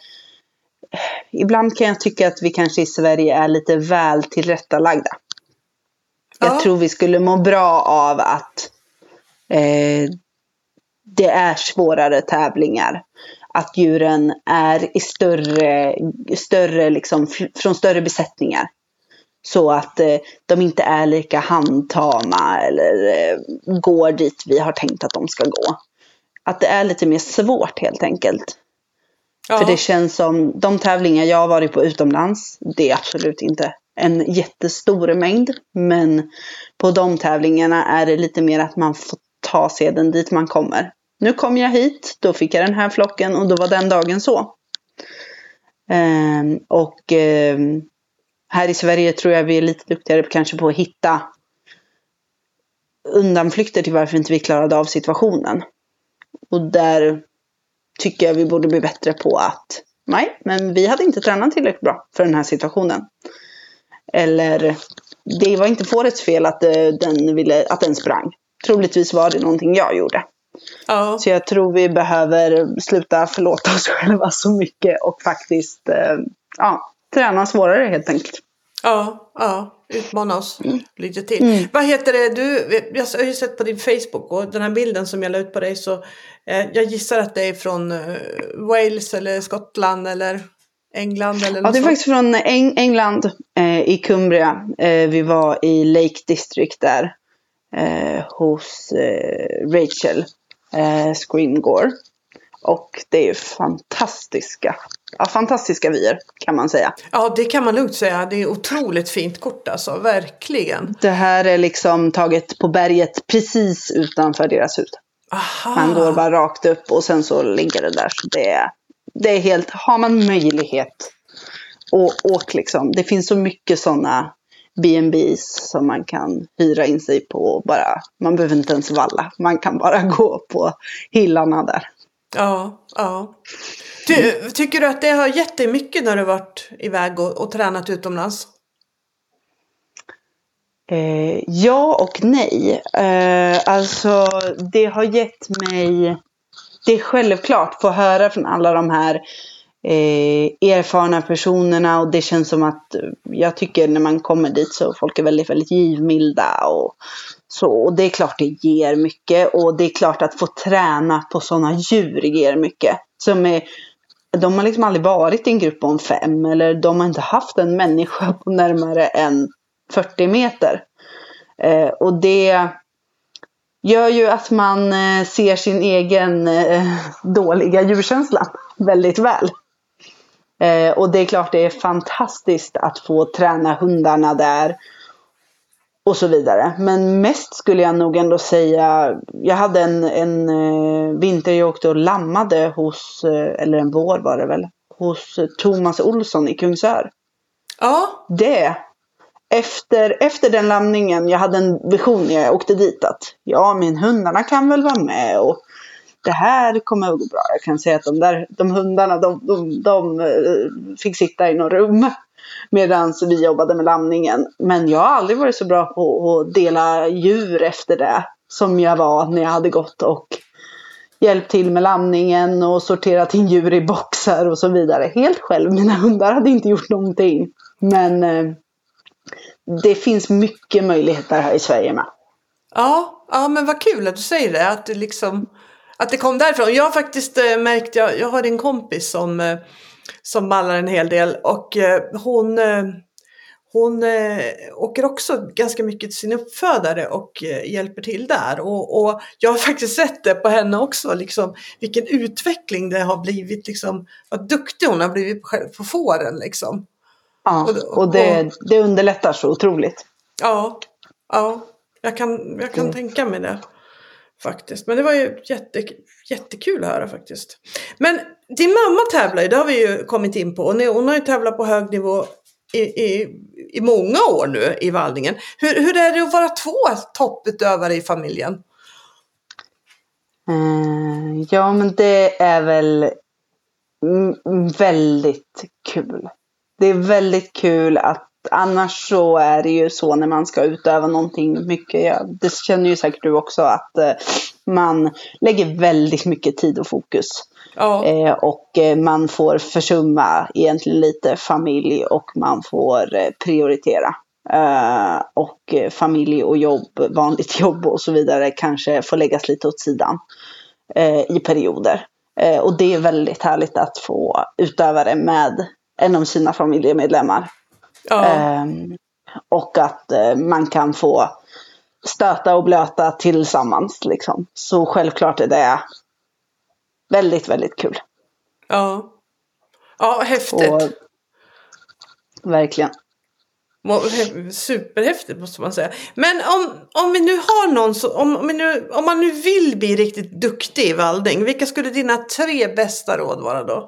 Ibland kan jag tycka att vi kanske i Sverige är lite väl tillrättalagda. Ja. Jag tror vi skulle må bra av att eh, det är svårare tävlingar. Att djuren är i större, större liksom, från större besättningar. Så att eh, de inte är lika handtama eller eh, går dit vi har tänkt att de ska gå. Att det är lite mer svårt helt enkelt. Ja. För det känns som de tävlingar jag har varit på utomlands, det är absolut inte en jättestor mängd. Men på de tävlingarna är det lite mer att man får ta sedan dit man kommer. Nu kom jag hit, då fick jag den här flocken och då var den dagen så. Ehm, och eh, här i Sverige tror jag vi är lite duktigare kanske på att hitta undanflykter till varför inte vi klarade av situationen. Och där tycker jag vi borde bli bättre på att nej, men vi hade inte tränat tillräckligt bra för den här situationen. Eller det var inte fårets fel att den, ville, att den sprang. Troligtvis var det någonting jag gjorde. Ja. Så jag tror vi behöver sluta förlåta oss själva så mycket och faktiskt eh, ja, träna svårare helt enkelt. Ja, ja, utmana oss mm. lite till. Mm. Vad heter det? Du, jag har ju sett på din Facebook och den här bilden som jag la ut på dig så eh, jag gissar att det är från eh, Wales eller Skottland eller England eller något. Ja, det är faktiskt från Eng- England eh, i Cumbria. Eh, vi var i Lake District där eh, hos eh, Rachel eh, Screamgore. Och det är ju fantastiska, ja, fantastiska vyer kan man säga. Ja, det kan man lugnt säga. Det är otroligt fint kort alltså, verkligen. Det här är liksom taget på berget precis utanför deras hus. Aha. Man går bara rakt upp och sen så ligger det där. Så det är, det är helt, har man möjlighet och åk liksom. Det finns så mycket sådana B and B's som man kan hyra in sig på. Bara, man behöver inte ens valla. Man kan bara gå på hillarna där. Ja, ja. Du, tycker du att det har gett dig mycket när du varit iväg och, och tränat utomlands? Eh, ja och nej. Eh, alltså det har gett mig, det är självklart att få höra från alla de här eh, erfarna personerna, och det känns som att jag tycker när man kommer dit så folk är väldigt, väldigt givmilda och så, och det är klart det ger mycket, och det är klart att få träna på sådana djur ger mycket. Som är, de har liksom aldrig varit i en grupp om fem, eller de har inte haft en människa på närmare än fyrtio meter. Eh, och det gör ju att man eh, ser sin egen eh, dåliga djurkänsla väldigt väl. Eh, och det är klart det är fantastiskt att få träna hundarna där och så vidare. Men mest skulle jag nog ändå säga, jag hade en, en eh, vinter jag åkte och lammade hos, eh, eller en vår var det väl, hos Thomas Olsson i Kungsör. Ja. Det Efter, efter den lamningen, jag hade en vision när jag åkte dit att ja, min hundarna kan väl vara med och det här kommer att gå bra. Jag kan säga att de där de hundarna, de, de, de fick sitta i något rum medan vi jobbade med lamningen. Men jag har aldrig varit så bra på att dela djur efter det som jag var när jag hade gått och hjälpt till med lamningen och sorterat in djur i boxar och så vidare. Helt själv, mina hundar hade inte gjort någonting. Men det finns mycket möjligheter här i Sverige med. Ja, ja, men vad kul att du säger det. Att det, liksom, att det kom därifrån. Jag har faktiskt äh, märkt, jag, jag har en kompis som, äh, som ballar en hel del. Och äh, hon, äh, hon äh, åker också ganska mycket till sin uppfödare och äh, hjälper till där. Och, och jag har faktiskt sett det på henne också. Liksom, vilken utveckling det har blivit. Liksom, vad duktig hon har blivit på, på fåren. Liksom. Ja, och det, och, det underlättar så otroligt. Ja, ja. Jag kan, jag kan mm. tänka mig det faktiskt. Men det var ju jätte, jättekul att höra faktiskt. Men din mamma tävlar ju, det har vi ju kommit in på. Och hon har ju tävlat på hög nivå i, i, i många år nu i vallningen. Hur, hur är det att vara två topputövare i familjen? Mm, ja, men det är väl väldigt kul. Det är väldigt kul att annars så är det ju så när man ska utöva någonting mycket. Ja, det känner ju säkert du också att eh, man lägger väldigt mycket tid och fokus. Ja. Eh, och eh, man får försumma egentligen lite familj och man får eh, prioritera. Eh, och eh, familj och jobb, vanligt jobb och så vidare kanske får läggas lite åt sidan eh, i perioder. Eh, och det är väldigt härligt att få utöva det med en av sina familjemedlemmar. Ja. Um, och att uh, man kan få stöta och blöta tillsammans liksom. Så självklart är det väldigt, väldigt kul. Ja, ja, häftigt. Och, verkligen. Superhäftigt måste man säga. Men om, om vi nu har någon så, om, om, vi nu, om man nu vill bli riktigt duktig i vallning, vilka skulle dina tre bästa råd vara då?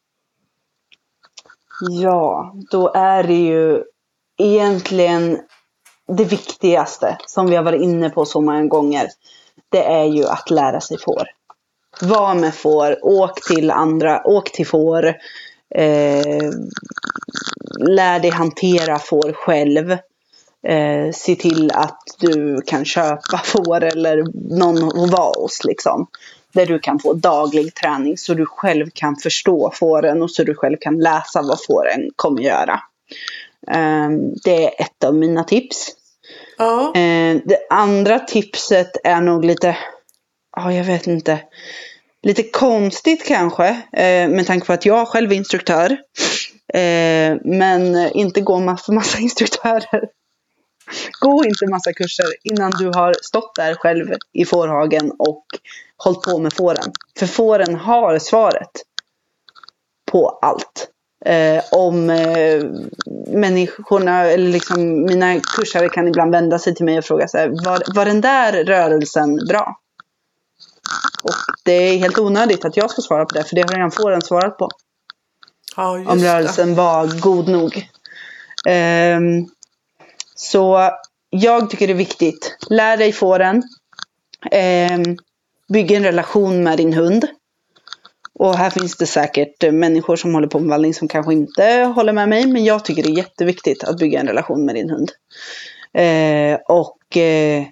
Ja, då är det ju egentligen det viktigaste som vi har varit inne på så många gånger. Det är ju att lära sig får. Var med får, åk till andra, åk till får. Eh, lär dig hantera får själv. Eh, se till att du kan köpa får eller någon att vara hos liksom. Där du kan få daglig träning så du själv kan förstå fåren och så du själv kan läsa vad fåren kommer göra. Um, det är ett av mina tips. Ja. Uh, det andra tipset är nog lite, ja oh, jag vet inte, lite konstigt kanske. Uh, med tanke på att jag själv är instruktör. Uh, men inte gå massa, massa instruktörer. Gå inte massa kurser innan du har stått där själv i fårhagen och hållit på med fåren. För fåren har svaret på allt. Eh, om eh, människorna, eller liksom mina kursare kan ibland vända sig till mig och fråga så här, var, var den där rörelsen bra? Och det är helt onödigt att jag ska svara på det, för det har redan fåren svarat på. Ja, just om rörelsen det. Var god nog. Eh, Så jag tycker det är viktigt. Lär dig fåren. Eh, bygg en relation med din hund. Och här finns det säkert människor som håller på med vallning som kanske inte håller med mig. Men jag tycker det är jätteviktigt att bygga en relation med din hund. Eh, och eh,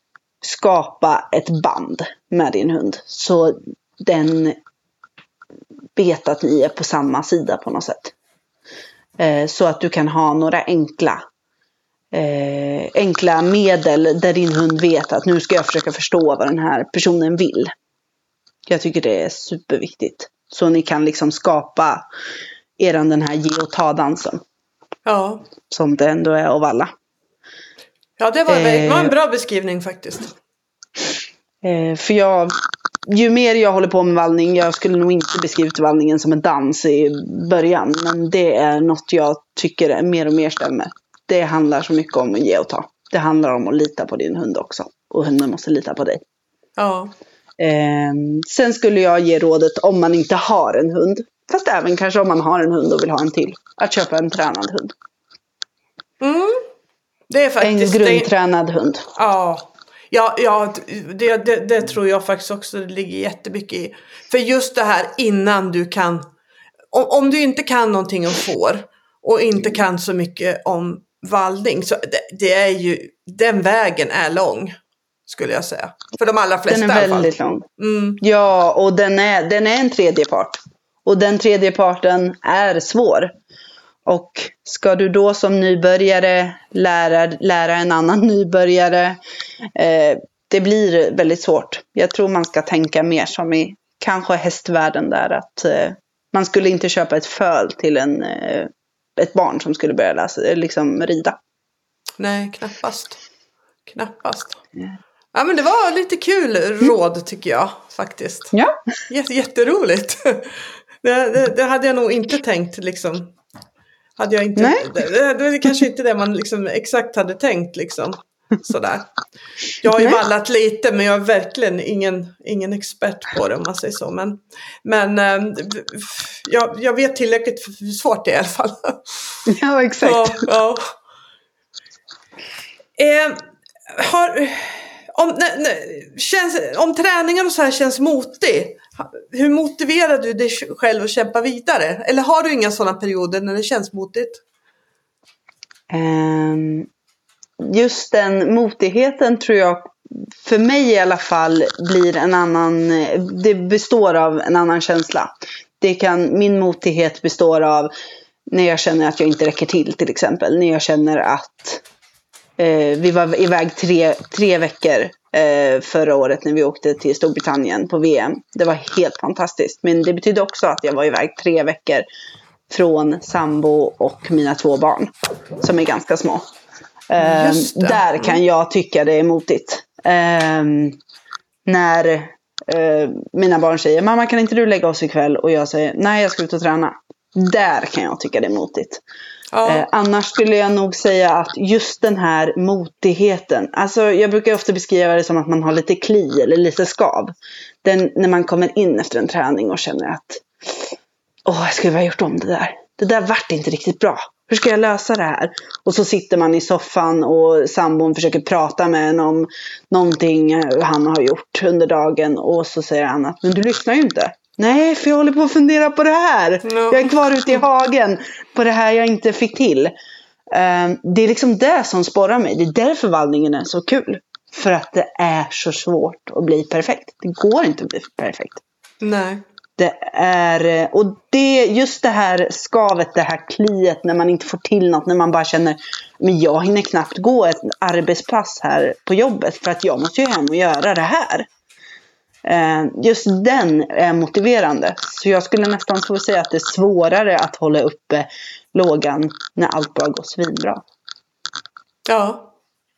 skapa ett band med din hund. Så den vet att ni är på samma sida på något sätt. Eh, så att du kan ha några enkla eh, enkla medel där din hund vet att nu ska jag försöka förstå vad den här personen vill. Jag tycker det är superviktigt. Så ni kan liksom skapa eran den här ge och ta dansen. Ja. Som det ändå är av alla. Ja, det var, Eh, det var en bra beskrivning faktiskt. Eh, för jag, ju mer jag håller på med vallning, jag skulle nog inte beskrivit vallningen som en dans i början. Men det är något jag tycker är mer och mer stämmer. Det handlar så mycket om att ge och ta. Det handlar om att lita på din hund också. Och hunden måste lita på dig. Ja. Eh, sen skulle jag ge rådet om man inte har en hund. Fast även kanske om man har en hund och vill ha en till. Att köpa en tränad hund. Mm. Det är faktiskt... En grundtränad det... hund. Ja. Ja, ja det, det, det tror jag faktiskt också det ligger jättemycket i. För just det här innan du kan... Om, om du inte kan någonting om får och inte kan så mycket om vallning, så det, det är ju... Den vägen är lång, skulle jag säga. För de allra flesta den är väldigt lång. Mm. Ja, och den är, den är en tredje part. Och den tredje parten är svår. Och ska du då som nybörjare lära, lära en annan nybörjare, eh, det blir väldigt svårt. Jag tror man ska tänka mer som i kanske hästvärlden där. Att eh, man skulle inte köpa ett föl till en, eh, ett barn som skulle börja läsa, liksom rida. Nej, knappast. Knappast. Mm. Ja, men det var lite kul råd tycker jag faktiskt. Ja. Jätte, jätteroligt. Det, det, det hade jag nog inte tänkt liksom. Hade jag inte, Nej. Det, det är kanske inte det man liksom exakt hade tänkt liksom. Sådär. Jag har ju Nej. vallat lite, men jag är verkligen ingen, ingen expert på det om man säger så. Men, men äh, jag, jag vet tillräckligt för hur svårt det är i alla fall. Ja, exakt. Ja, ja. Eh, har, om, nej, nej, känns, om träningen och så här känns motig, hur motiverar du dig själv att kämpa vidare? Eller har du inga sådana perioder när det känns motigt? Um, just den motigheten tror jag, för mig i alla fall, blir en annan, det består av en annan känsla. Det kan, min motighet består av när jag känner att jag inte räcker till, till exempel. När jag känner att eh, vi var iväg tre, tre veckor eh, förra året när vi åkte till Storbritannien på V M. Det var helt fantastiskt. Men det betydde också att jag var iväg tre veckor från sambo och mina två barn. Som är ganska små. Eh, där kan jag tycka det är motigt. Eh, när eh, mina barn säger, mamma kan inte du lägga oss ikväll? Och jag säger, nej jag ska ut och träna. Där kan jag tycka det är motigt. Ja. Eh, annars skulle jag nog säga att just den här motigheten. Alltså jag brukar ofta beskriva det som att man har lite kli eller lite skav. Den, när man kommer in efter en träning och känner att åh, jag skulle ha gjort om det där. Det där vart inte riktigt bra. Hur ska jag lösa det här? Och så sitter man i soffan och sambon försöker prata med en om någonting han har gjort under dagen. Och så säger han att, men du lyssnar ju inte. Nej, för jag håller på att fundera på det här. No. Jag är kvar ute i hagen på det här jag inte fick till. Um, det är liksom det som sporrar mig. Det är därför vallningen är så kul. För att det är så svårt att bli perfekt. Det går inte att bli perfekt. Nej. Det är, och det, just det här skavet, det här kliet när man inte får till något, när man bara känner, men jag hinner knappt gå ett arbetspass här på jobbet för att jag måste ju hem och göra det här. Just den är motiverande. Så jag skulle nästan få säga att det är svårare att hålla uppe lågan när allt bara går svinbra. Ja.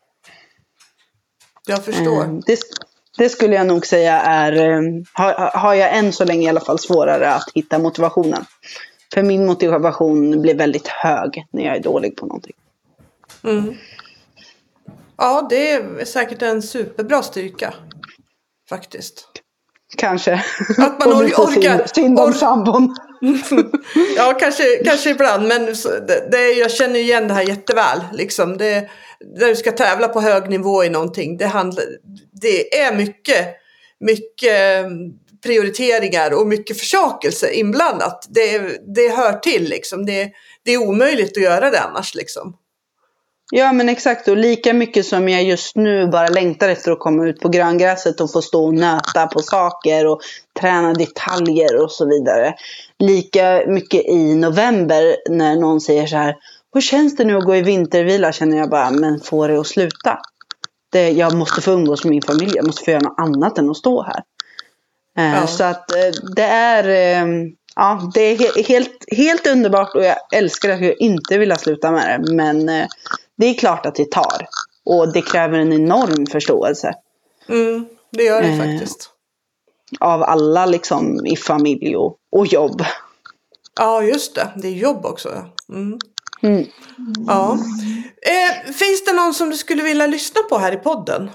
Jag förstår. Det, det skulle jag nog säga är, har, har jag än så länge i alla fall svårare att hitta motivationen. För min motivation blir väldigt hög när jag är dålig på någonting. Mm. Ja, det är säkert en superbra styrka. Faktiskt. Kanske. Att man or- orkar. Synd om sambon. Ja, kanske, kanske ibland. Men det, det, jag känner igen det här jätteväl. Liksom. Det, när du ska tävla på hög nivå i någonting. Det, handlar, det är mycket, mycket prioriteringar och mycket försakelse inblandat. Det, det hör till. Liksom. Det, det är omöjligt att göra det annars. Liksom. Ja men exakt, och lika mycket som jag just nu bara längtar efter att komma ut på gröngräset och få stå och nöta på saker och träna detaljer och så vidare. Lika mycket i november när någon säger så här: hur känns det nu att gå i vintervila? Känner jag bara, men får det att sluta? Det, jag måste få umgås med min familj, jag måste få göra något annat än att stå här. Eh, Ja. Så att eh, det är... Eh, Ja, det är he- helt, helt underbart och jag älskar att jag inte vill sluta med det. Men eh, det är klart att det tar. Och det kräver en enorm förståelse. Mm, det gör det Eh, faktiskt. Av alla liksom i familj och, och jobb. Ja, just det. Det är jobb också. Mm. Mm. Ja. Eh, finns det någon som du skulle vilja lyssna på här i podden?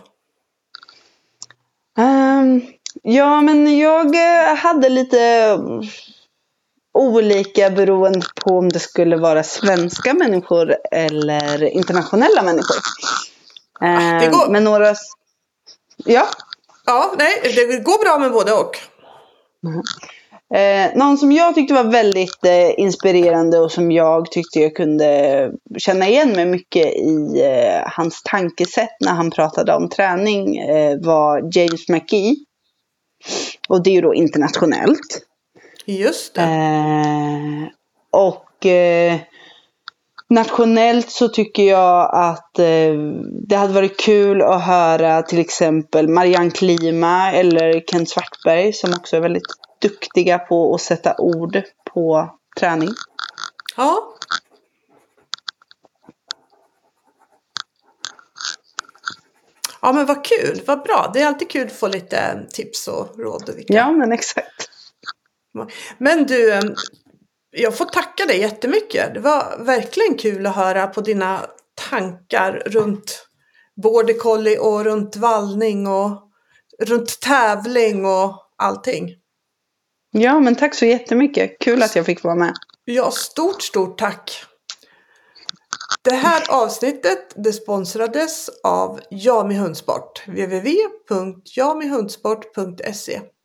Um, ja, men jag eh, hade lite olika beroende på om det skulle vara svenska människor eller internationella människor. Eh, det går- Men några... Ja. Ja, nej, det går bra med både och. Eh, någon som jag tyckte var väldigt eh, inspirerande och som jag tyckte jag kunde känna igen mig mycket i eh, hans tankesätt när han pratade om träning eh, var James McKee. Och det är ju då internationellt. Just det. Eh, och eh, nationellt så tycker jag att eh, det hade varit kul att höra till exempel Marianne Klima eller Ken Svartberg som också är väldigt duktiga på att sätta ord på träning. Ja. Ja, men vad kul, vad bra. Det är alltid kul att få lite tips och råd. Vilka. Ja, men exakt. Men du, jag får tacka dig jättemycket. Det var verkligen kul att höra på dina tankar runt border collie och runt vallning och runt tävling och allting. Ja, men tack så jättemycket. Kul att jag fick vara med. Ja, stort, stort tack. Det här avsnittet det sponsrades av Jami Hundsport. w w w punkt jami hundsport punkt se